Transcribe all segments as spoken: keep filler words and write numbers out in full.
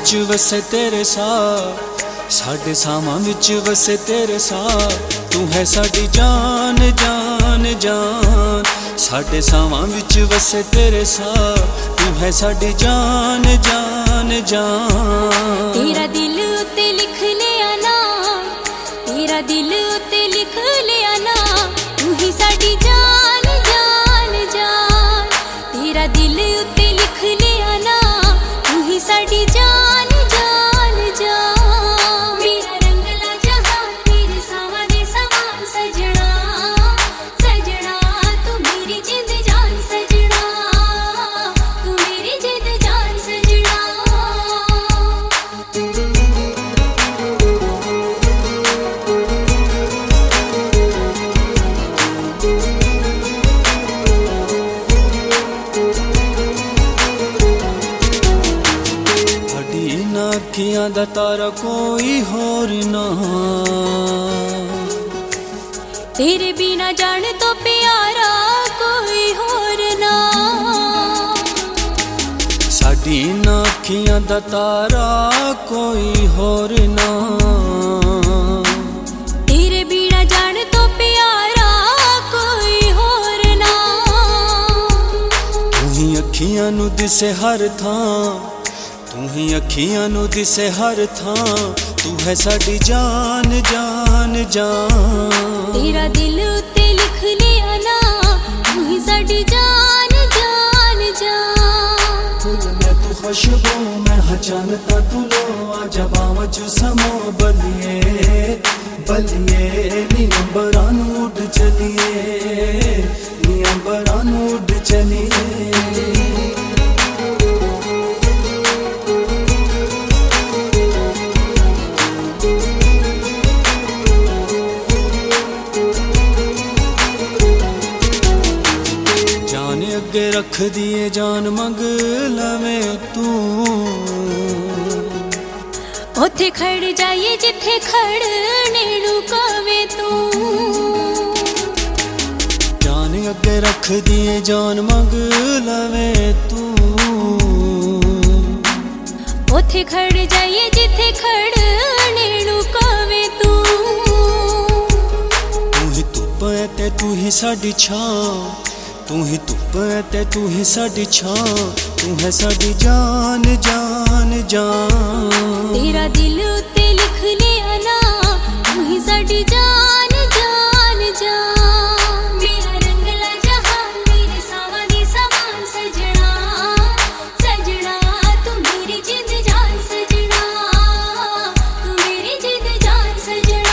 विच वसे तेरे साथ, साडे सावां विच वसे तेरे साथ। तू है साडी जान जान जान, साडे सावां विच वसे तेरे साथ। तू है साडी जान जान जान। तेरा दिल उत्ते लिख लिया ना, तेरा दिल उत्ते लिख लिया ना, तू ही साडी जान जान जान। तेरा दिल उत्ते लिख लिया ना, तू ही साडी जान जान जान। मेरा रंगला जहां तेरे सावां दे समान सजना, सजना तू मेरी जिंद जान सजना, तू मेरी जिंद जान सजना। अखियां दा तारा कोई होर ना, तेरे बिना जान तो प्यारा कोई होर ना। साडी ना अखियां दा तारा कोई होर ना, तेरे बिना जान तो प्यारा कोई होर ना। तू ही अखियां नू दिसे हर थां, तू ही अखियां नू दिसे हर थां। तू है साडी जान जान जान। तेरा दिल उत्ते लिख लिया ना, तू ही साडी जान जान जान। फूल में तू खुशबू मैं हचनता तू लो, आजा बावा चू समो बलिए बलिए। नी अंबरां नू उड़ चलिए, नी अंबरां नू उड़ चलिए। अगे रख दिए जान मंग लवे तू, ओथे खड़ जाइए जिथे खड़ने नू कवे तू। जान अगे रख दिए जान मंग लवे तू, ओथे खड़ जाइए जिथे खड़ने नू कवे तू। तू ही धुप है ते तू ही साडी छां, तू ही धुप है ते तू ही साडी छां। तू है साडी जान जान जान। तेरा दिल उत्ते लिख लिया ना, तू ही साडी जान जान जान। मेरा रंगला जहां मेरे सावां दे समान सजना, सजना तू मेरी जिंद जान सजना, तू मेरी जिंद जान सजना।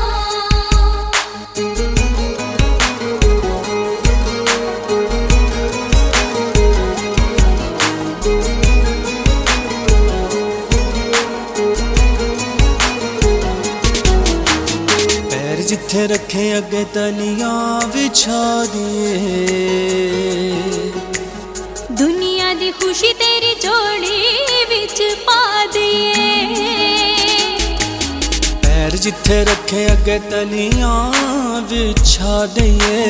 जिथे रखे अगे तलियां बिछा दिए, दुनिया दी खुशी तेरी जोड़ी विच पा दिए। पैर जिथे रखे अगे तलियां बिछा दिए,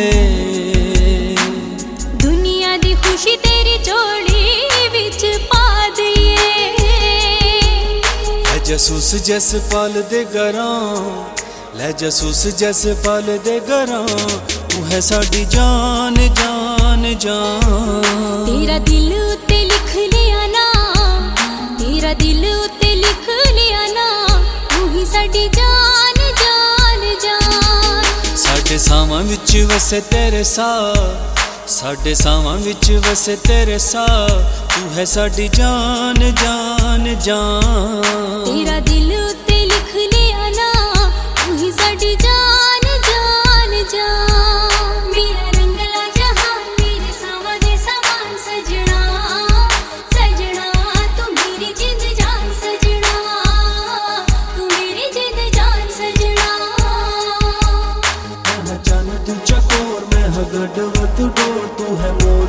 दुनिया दी खुशी तेरी जोड़ी विच पा दिए। है जसूस जस पल दे गरां, ले जसूस जैसे पल दे गरां। तू है साडी जान जान जान। तेरा दिल उत्ते लिख लिया ना, तेरा दिल उत्ते लिख लिया ना, तू ही साडी जान जान जान। साडे सावां विच वसे तेरे साथ, साडे सावां विच वसे तेरे साथ। तू है साडी जान जान जान। तेरा दिल उत्ते लिख लिया ना, तू ही साडी जान जान जान। मेरा रंगला जहां मेरे सावां दे समान सजना, सजना तू मेरी जिंद जान सजना, तू मेरी जिंद जान सजना। मैं जान तू चकोर मैं गढ़ तू डोर, तू है मोर